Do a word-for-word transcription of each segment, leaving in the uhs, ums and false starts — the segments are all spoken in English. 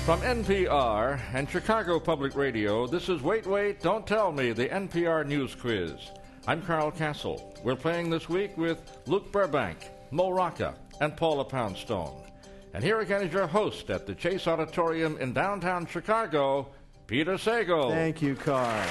From N P R and Chicago Public Radio, this is Wait, Wait, Don't Tell Me, the N P R News Quiz. I'm Carl Castle. We're playing this week with Luke Burbank, Mo Rocca, and Paula Poundstone. And here again is your host at the Chase Auditorium in downtown Chicago, Peter Sagal. Thank you, Carl.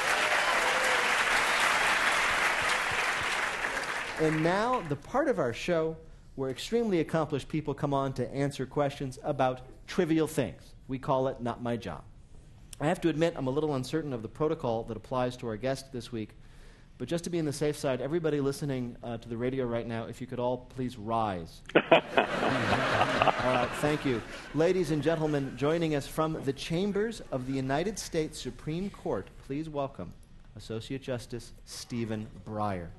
And now, the part of our show where extremely accomplished people come on to answer questions about trivial things. We call it Not My Job. I have to admit, I'm a little uncertain of the protocol that applies to our guest this week, but just to be on the safe side, everybody listening uh, to the radio right now, if you could all please rise. All right, thank you. Ladies and gentlemen, joining us from the chambers of the United States Supreme Court, please welcome Associate Justice Stephen Breyer.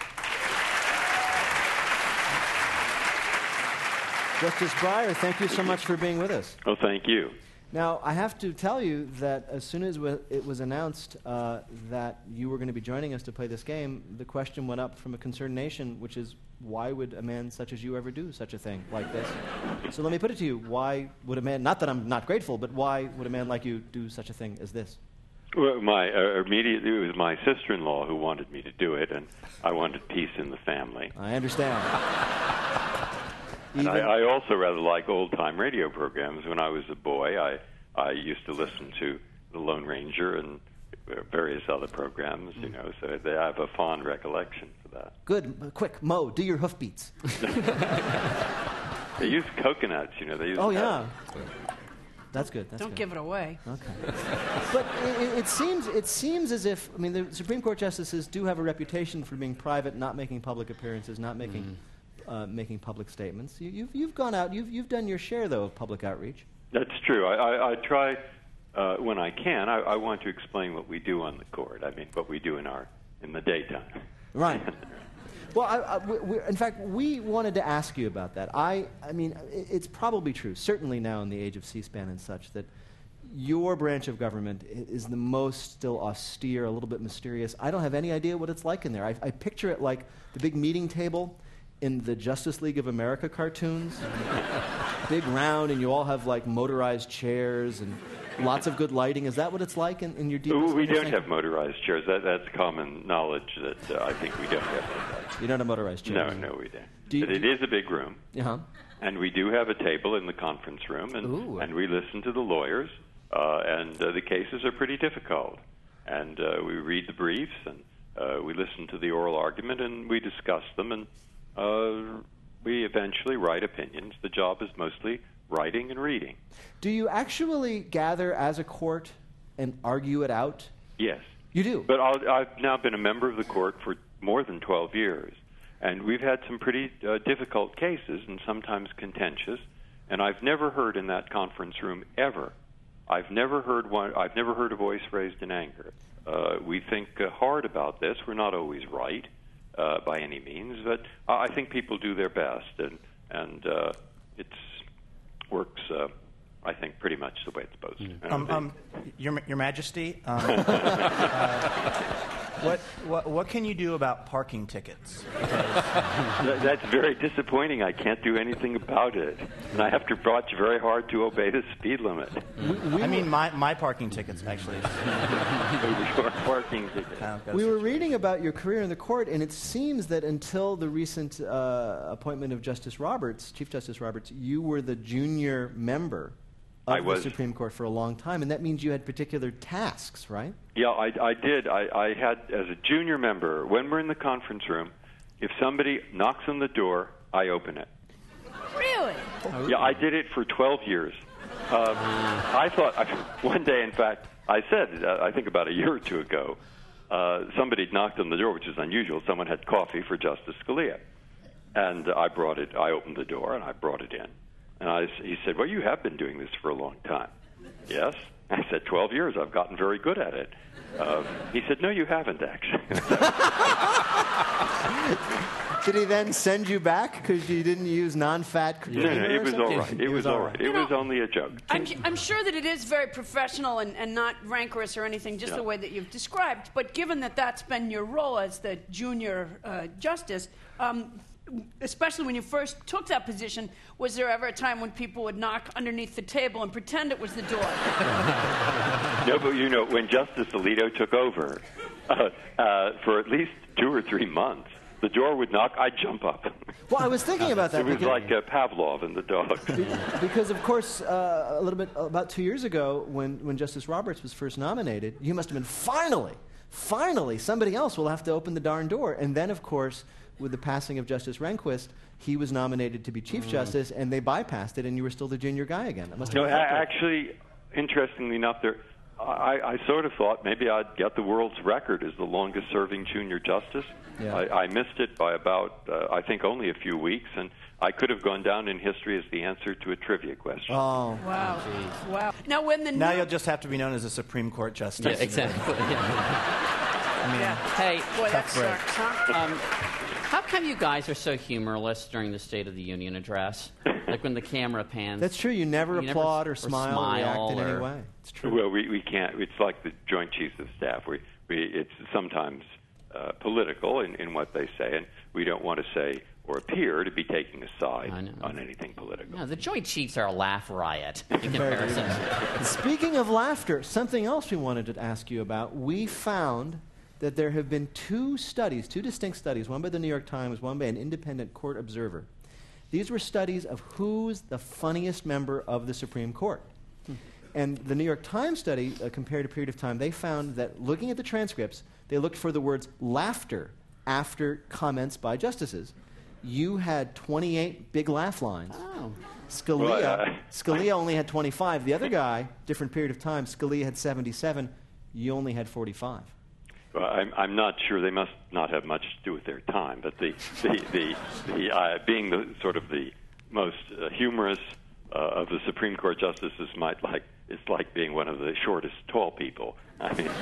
Justice Breyer, thank you so much for being with us. Oh, thank you. Now, I have to tell you that as soon as w- it was announced uh, that you were going to be joining us to play this game, the question went up from a concerned nation, which is, why would a man such as you ever do such a thing like this? So let me put it to you. Why would a man, not that I'm not grateful, but why would a man like you do such a thing as this? Well, my uh, immediate, it was my sister-in-law who wanted me to do it, and I wanted peace in the family. I understand. And I, I also rather like old-time radio programs. When I was a boy, I, I used to listen to The Lone Ranger and various other programs, you know, so they have a fond recollection for that. Good. Uh, quick, Mo, do your hoofbeats. They use coconuts, you know. They use oh, yeah. That's good. That's Don't good. give it away. Okay. But it, it seems it seems as if, I mean, the Supreme Court justices do have a reputation for being private, not making public appearances, not making... Mm. Uh, making public statements. You, you've you've gone out. You've you've done your share though of public outreach. That's true. I, I, I try uh, when I can. I, I want to explain what we do on the court. I mean, what we do in our in the daytime. Right. Well, I, I, we, we, in fact, we wanted to ask you about that. I I mean, it, it's probably true. Certainly now in the age of C-SPAN and such, that your branch of government is the most still austere, a little bit mysterious. I don't have any idea what it's like in there. I, I picture it like the big meeting table in the Justice League of America cartoons. Big round, and you all have like motorized chairs and lots of good lighting. Is that what it's like in, in your deep? Ooh, we don't have motorized chairs. That, that's common knowledge that uh, I think we don't have motorized. You don't have motorized chairs? No, no, we don't. Do you, but it is a big room. Uh-huh. And we do have a table in the conference room, and, Ooh. and we listen to the lawyers, uh, and uh, the cases are pretty difficult. And uh, we read the briefs, and uh, we listen to the oral argument, and we discuss them, and Uh, we eventually write opinions. The job is mostly writing and reading. Do you actually gather as a court and argue it out? Yes. You do? But I'll, I've now been a member of the court for more than twelve years, and we've had some pretty uh, difficult cases and sometimes contentious, and I've never heard in that conference room ever, I've never heard one, I've never heard a voice raised in anger. Uh, we think uh, hard about this. We're not always right. Uh, by any means, but I think people do their best, and and uh, it works. Uh, I think pretty much the way it's supposed to. Um, um, Your Your Majesty, um, uh, what what what can you do about parking tickets? That, that's very disappointing. I can't do anything about it, and I have to watch very hard to obey the speed limit. We, we I mean, my my parking tickets actually. Your parking tickets. We were reading about your career in the court, and it seems that until the recent uh, appointment of Justice Roberts, Chief Justice Roberts, you were the junior member of I the was. Supreme Court for a long time, and that means you had particular tasks, right? Yeah, I, I did. I, I had, as a junior member, when we're in the conference room, if somebody knocks on the door, I open it. Really? Yeah, I did it for twelve years. Um, I thought, I, one day, in fact, I said, uh, I think about a year or two ago, uh, somebody knocked on the door, which is unusual. Someone had coffee for Justice Scalia. And I brought it, I opened the door, and I brought it in. And I, he said, well, you have been doing this for a long time. Yes. I said, twelve years. I've gotten very good at it. Uh, he said, no, you haven't, actually. Did he then send you back because you didn't use non-fat cream? No, no, it was all right. It, it was, was all all right. right. It You was know, only a joke. I'm, I'm sure that it is very professional and, and not rancorous or anything, just Yeah. the way that you've described. But given that that's been your role as the junior uh, justice, um, especially when you first took that position, was there ever a time when people would knock underneath the table and pretend it was the door? No, but you know, when Justice Alito took over, uh, uh, for at least two or three months, the door would knock, I'd jump up. Well, I was thinking about that. It was because, like uh, Pavlov and the dog. because, of course, uh, a little bit about two years ago, when, when Justice Roberts was first nominated, you must have been finally, finally, somebody else will have to open the darn door. And then, of course, with the passing of Justice Rehnquist, he was nominated to be Chief mm. Justice, and they bypassed it, and you were still the junior guy again. That must have no, been actually, interestingly enough, there. I, I sort of thought maybe I'd get the world's record as the longest-serving junior justice. Yeah. I, I missed it by about, uh, I think, only a few weeks, and I could have gone down in history as the answer to a trivia question. Oh, wow! Geez. Wow! Now, when the now new- you'll just have to be known as a Supreme Court justice. Yeah, exactly. I mean, yeah. Hey, boy, that tough break. sucks, huh? Um, how come you guys are so humorless during the State of the Union address? Like when the camera pans. That's true. You never you applaud never, or smile or, or react in or any way. It's true. Well, we, we can't. It's like the Joint Chiefs of Staff. We, we it's sometimes uh, political in, in what they say, and we don't want to say or appear to be taking a side on anything political. No, the Joint Chiefs are a laugh riot in comparison. Speaking of laughter, something else we wanted to ask you about. We found that there have been two studies, two distinct studies, one by the New York Times, one by an independent court observer. These were studies of who's the funniest member of the Supreme Court. Hmm. And the New York Times study uh, compared a period of time. They found that looking at the transcripts, they looked for the words laughter after comments by justices. You had twenty-eight big laugh lines. Oh. Scalia, Well, uh, Scalia only had twenty-five. The other guy, different period of time, Scalia had seventy-seven. You only had forty-five. Well, I'm, I'm not sure. They must not have much to do with their time. But the the the, the uh, being the sort of the most uh, humorous uh, of the Supreme Court justices might like it's like being one of the shortest tall people. I mean,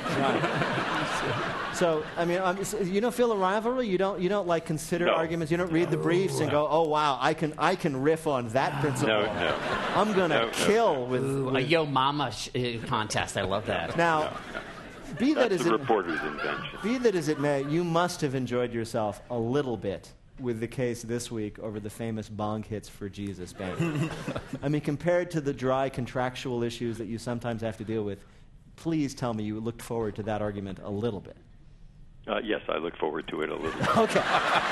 right. So I mean, um, you don't feel a rivalry. You don't you don't like consider no. arguments. You don't read the briefs and go, oh wow, I can I can riff on that principle. No, no. I'm gonna No, no. kill with, Ooh, with a Yo Mama sh- uh, contest. I love that. now. No, no. Be that That's as the it, reporter's invention. be that as it may, you must have enjoyed yourself a little bit with the case this week over the famous Bong Hits for Jesus ban. I mean, compared to the dry contractual issues that you sometimes have to deal with, please tell me you looked forward to that argument a little bit. Uh, yes, I look forward to it a little bit. Okay.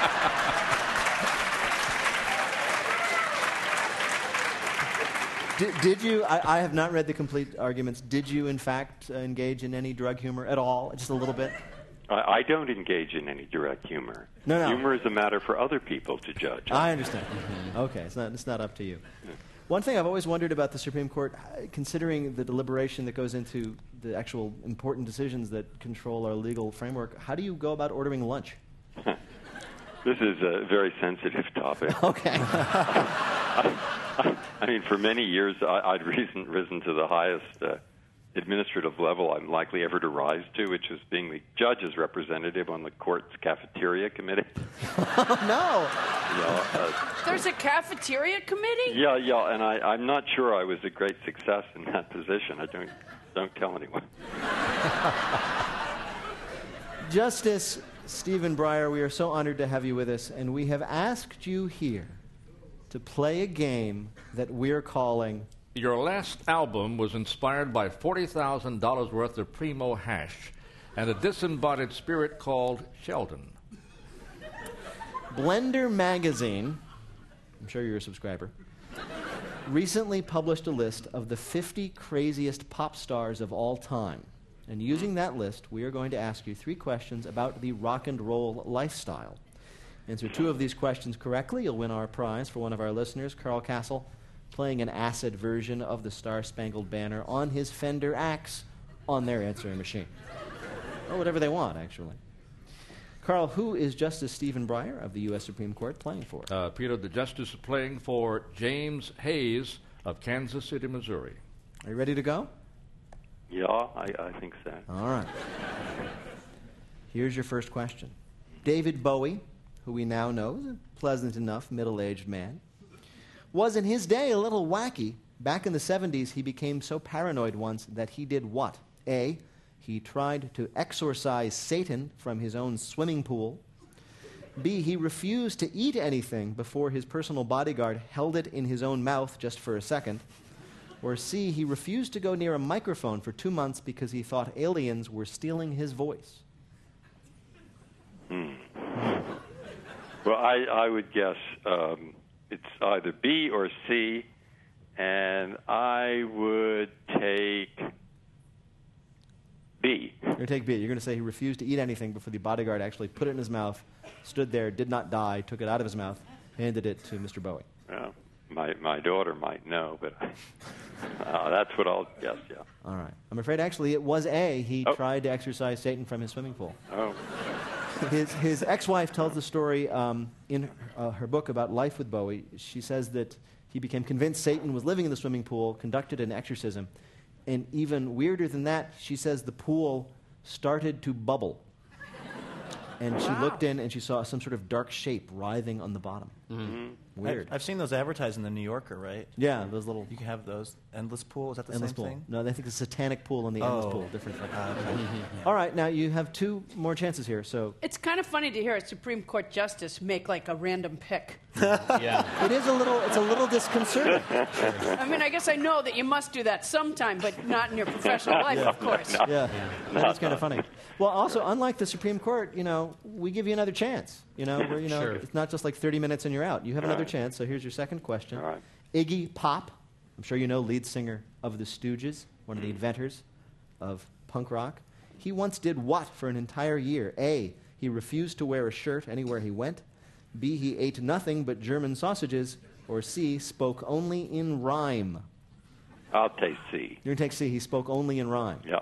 Did, did you, I, I have not read the complete arguments, did you in fact uh, engage in any drug humor at all, just a little bit? I, I don't engage in any direct humor. No, no. Humor is a matter for other people to judge. I understand. Okay, it's not, it's not up to you. One thing I've always wondered about the Supreme Court, uh, considering the deliberation that goes into the actual important decisions that control our legal framework, how do you go about ordering lunch? This is a very sensitive topic. Okay. I, I, I mean, for many years, I, I'd risen, risen to the highest uh, administrative level I'm likely ever to rise to, which is being the judge's representative on the court's cafeteria committee. Oh, no. Yeah, uh, There's a cafeteria committee? yeah, yeah, and I, I'm not sure I was a great success in that position. I don't, don't tell anyone. Justice Stephen Breyer, we are so honored to have you with us, and we have asked you here to play a game that we're calling... Your last album was inspired by forty thousand dollars worth of Primo hash and a disembodied spirit called Sheldon. Blender Magazine, I'm sure you're a subscriber, recently published a list of the fifty craziest pop stars of all time. And using that list, we are going to ask you three questions about the rock and roll lifestyle. Answer two of these questions correctly, you'll win our prize for one of our listeners, Carl Castle, playing an acid version of the Star-Spangled Banner on his Fender Axe on their answering machine. Or whatever they want, actually. Carl, who is Justice Stephen Breyer of the U S Supreme Court playing for? Uh, Peter, the justice is playing for James Hayes of Kansas City, Missouri. Are you ready to go? Yeah, I, I think so. All right. Here's your first question. David Bowie, who we now know is a pleasant enough middle-aged man, was in his day a little wacky. Back in the seventies, he became so paranoid once that he did what? A, he tried to exorcise Satan from his own swimming pool. B, he refused to eat anything before his personal bodyguard held it in his own mouth just for a second. Or C, he refused to go near a microphone for two months because he thought aliens were stealing his voice. Hmm. Well, I, I would guess um, it's either B or C, and I would take B. You're going to take B. You're going to say he refused to eat anything before the bodyguard actually put it in his mouth, stood there, did not die, took it out of his mouth, handed it to Mister Bowie. Well, my my daughter might know, but uh, that's what I'll guess, yeah. All right. I'm afraid actually it was A. He Oh. tried to exorcise Satan from his swimming pool. Oh. His, his ex-wife tells the story um, in uh, her book about life with Bowie. She says that he became convinced Satan was living in the swimming pool, conducted an exorcism, and even weirder than that, she says the pool started to bubble. And she looked in and she saw some sort of dark shape writhing on the bottom. Mm-hmm. Weird. I've, I've seen those advertised in the New Yorker, right? Yeah, those little You can have those. Endless pool, is that the endless same pool. thing? No, I think the satanic pool and the endless Oh. pool, different thing. Ah, okay. All right, now you have two more chances here. So It's kind of funny to hear a Supreme Court justice make like a random pick. Yeah. it is a little, it's a little disconcerting. I mean, I guess I know that you must do that sometime, but not in your professional life, of course. Yeah, that is kind of funny. Well, also, unlike the Supreme Court, you know, we give you another chance. You know, where, you know, Sure. it's not just like thirty minutes and you're out. You have another right. chance. So here's your second question. All right. Iggy Pop, I'm sure you know, lead singer of the Stooges, one of the inventors of punk rock. He once did what for an entire year? A, he refused to wear a shirt anywhere he went. B, he ate nothing but German sausages. Or C, spoke only in rhyme. I'll take C. You're going to take C, he spoke only in rhyme. Yeah.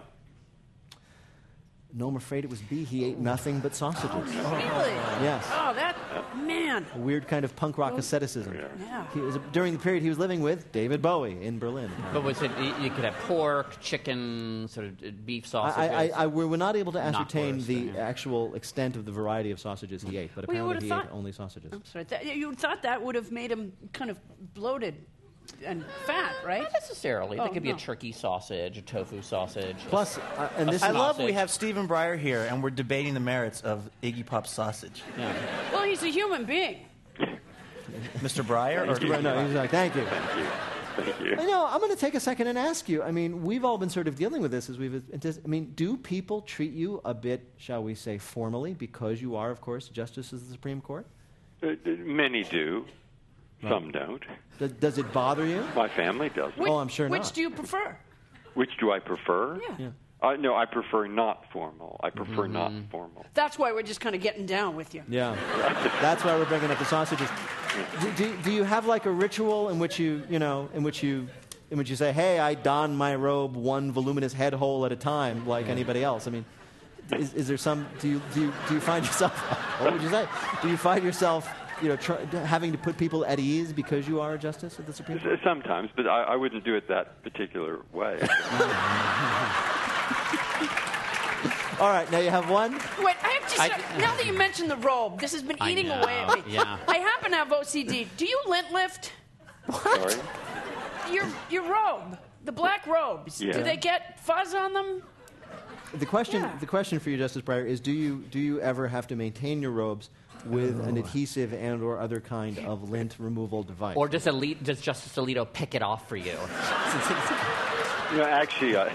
No, I'm afraid it was B, he ate nothing but sausages. Really? Yes. Oh, that, man. A weird kind of punk rock asceticism. Yeah. He was, during the period he was living with David Bowie in Berlin. But was it, you you could have pork, chicken, sort of uh, beef I, sausages? I, I, we were not able to Not ascertain worse, the yeah. actual extent of the variety of sausages he ate, but Well, you apparently would've he thought- ate only sausages. I'm sorry. That, you thought that would have made him kind of bloated and fat, right? Not necessarily. Oh, there could be no. a turkey sausage, a tofu sausage. a Plus, uh, and this I is, love we Sausage. have Stephen Breyer here, and we're debating the merits of Iggy Pop's sausage. Yeah. Well, he's a human being. Mister Breyer? Or no, he was like, thank you. Thank you. You know, I'm going to take a second and ask you. I mean, we've all been sort of dealing with this as we've. I mean, do people treat you a bit, shall we say, formally because you are, of course, Justice of the Supreme Court? Uh, many do. Some don't. Does, does it bother you? My family doesn't. Which, Oh, I'm sure Which not. do you prefer? Which do I prefer? Yeah. Yeah. Uh, no, I prefer not formal. I prefer not formal. That's why we're just kind of getting down with you. Yeah. That's why we're bringing up the sausages. Do, do, do you have like a ritual in which you, you know, in which you, in which you say, "Hey, I don my robe one voluminous head hole at a time, like anybody else"? I mean, is, is there some? Do you, do you do you find yourself? What would you say? Do you find yourself, you know, try, having to put people at ease because you are a justice of the Supreme Court? S- Sometimes, but I, I wouldn't do it that particular way. All right, now you have one. Wait, I have to I- say, now that you mentioned the robe, this has been I eating know, away at me. yeah. I happen to have O C D. Do you lint lift? Sorry? Your, your robe, the black robes, Yeah. do they get fuzz on them? The question, Yeah. the question for you, Justice Breyer, is: Do you do you ever have to maintain your robes with an adhesive and or other kind of lint removal device? Or does, Alito, does Justice Alito pick it off for you? You know, actually, I,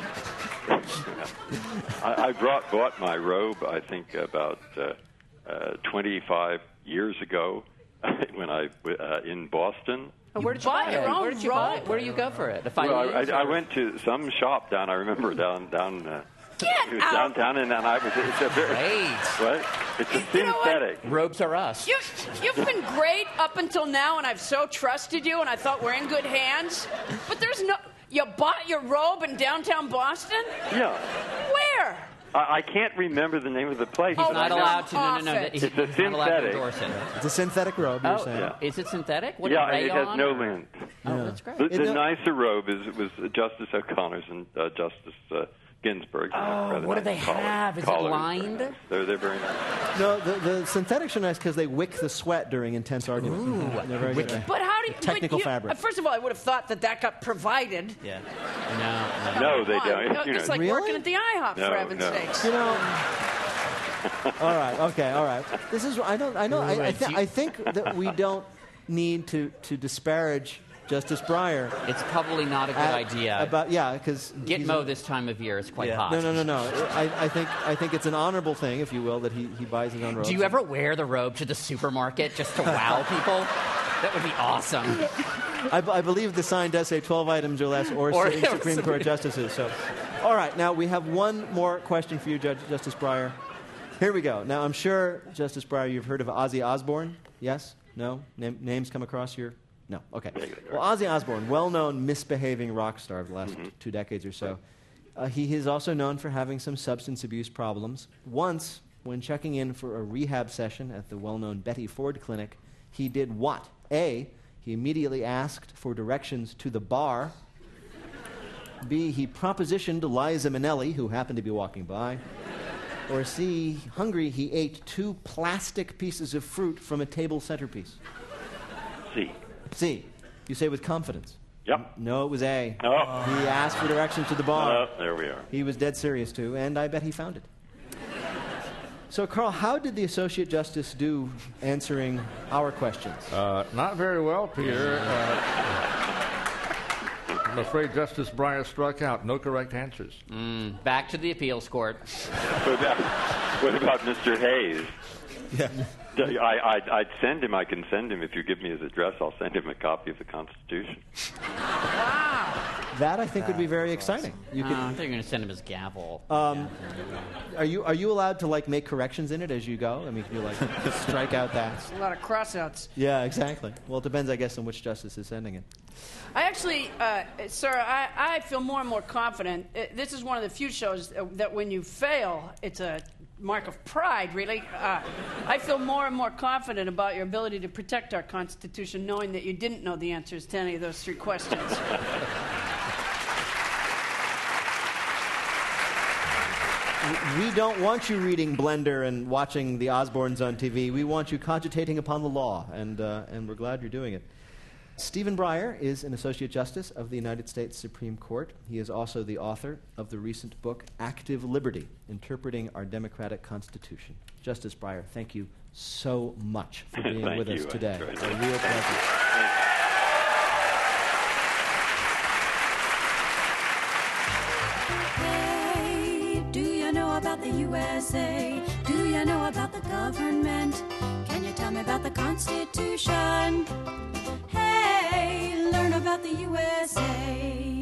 I, I brought, bought my robe, I think, about uh, uh, twenty-five years ago when I uh, in Boston. Where did you buy your own Where did you buy it? robe? Where do you go for it? The Well, I, Filese I, I or- went to some shop down. I remember down down. Uh, Get it was out. downtown, and then I was. It's a very Great. what? It's a You know what? synthetic. Robes are us. You, you've been great up until now, and I've so trusted you, and I thought we're in good hands. But there's no. You bought your robe in downtown Boston? Yeah, Where? I, I can't remember the name of the place. Oh, but I Not know- allowed to. No, no, no. Off it. He's It's a not allowed to synthetic. endorse it. It's a synthetic robe. You're Oh, saying? Yeah. is it synthetic? What, Yeah, rayon it has no or- lint. Oh, that's great. The, It the no- nicer robe is was Justice O'Connor's and uh, Justice uh, Ginsburg's. Oh, what do they have? Is it lined? They're they're very nice. No, the, the synthetics are nice because they wick the sweat during intense argument. Ooh. They're very good. But how do you. Technical but you, fabric. uh, First of all, I would have thought that that got provided. Yeah. No, no. No, they Come on. don't. No, You know, it's like Really? working at the IHOP, No, for heaven's no. sakes. You know, All right. Okay. All right. This is. I don't. I know. I, I, th- I think that we don't need to, to disparage Justice Breyer. It's probably not a good at, idea. About yeah, because Gitmo this time of year is quite Yeah. hot. No, no, no, no. I, I think I think it's an honorable thing, if you will, that he, he buys his own robes. Do you ever wear the robe to the supermarket just to wow people? That would be awesome. I, b- I believe the sign does say twelve items or less, or, Or- sitting Supreme Court justices. So, all right. Now we have one more question for you, Judge Justice Breyer. Here we go. Now I'm sure, Justice Breyer, you've heard of Ozzy Osbourne. Yes? No? Name, names come across your. No. Okay. Well, Ozzy Osbourne, well-known misbehaving rock star of the last Mm-hmm. two decades or so. Uh, he is also known for having some substance abuse problems. Once, when checking in for a rehab session at the well-known Betty Ford Clinic, he did what? A, he immediately asked for directions to the bar. B, he propositioned Liza Minnelli, who happened to be walking by. Or C, hungry, he ate two plastic pieces of fruit from a table centerpiece. C. C, you say with confidence. Yep. No, it was A. Oh. He asked for directions to the bar. Uh, there we are. He was dead serious, too, and I bet he found it. So, Carl, how did the Associate Justice do answering our questions? Uh, not very well, Peter. Uh, I'm afraid Justice Breyer struck out. No correct answers. Mm, back to the appeals court. What about, what about Mister Hayes? Yeah. I, I'd, I'd send him. I can send him if you give me his address. I'll send him a copy of the Constitution. That, I think, would be very exciting. You Uh, could, I think you're going to send him his gavel. um, are you are you allowed to like make corrections in it as you go? I mean, can you like strike out that? A lot of crossouts. Yeah, exactly. Well, it depends, I guess, on which justice is sending it. I actually, uh, sir, I, I feel more and more confident. Uh, This is one of the few shows uh, that when you fail, it's a mark of pride, really. Uh, I feel more and more confident about your ability to protect our Constitution, knowing that you didn't know the answers to any of those three questions. We don't want you reading Blender and watching the Osbournes on T V. We want you cogitating upon the law, and, uh, and we're glad you're doing it. Stephen Breyer is an Associate Justice of the United States Supreme Court. He is also the author of the recent book, Active Liberty, Interpreting Our Democratic Constitution. Justice Breyer, thank you so much for being Thank with you. us I today. enjoyed A it. real pleasure. Hey, do you know about the U S A? Do you know about the government? Can you tell me about the Constitution? Hey, learn about the U S A.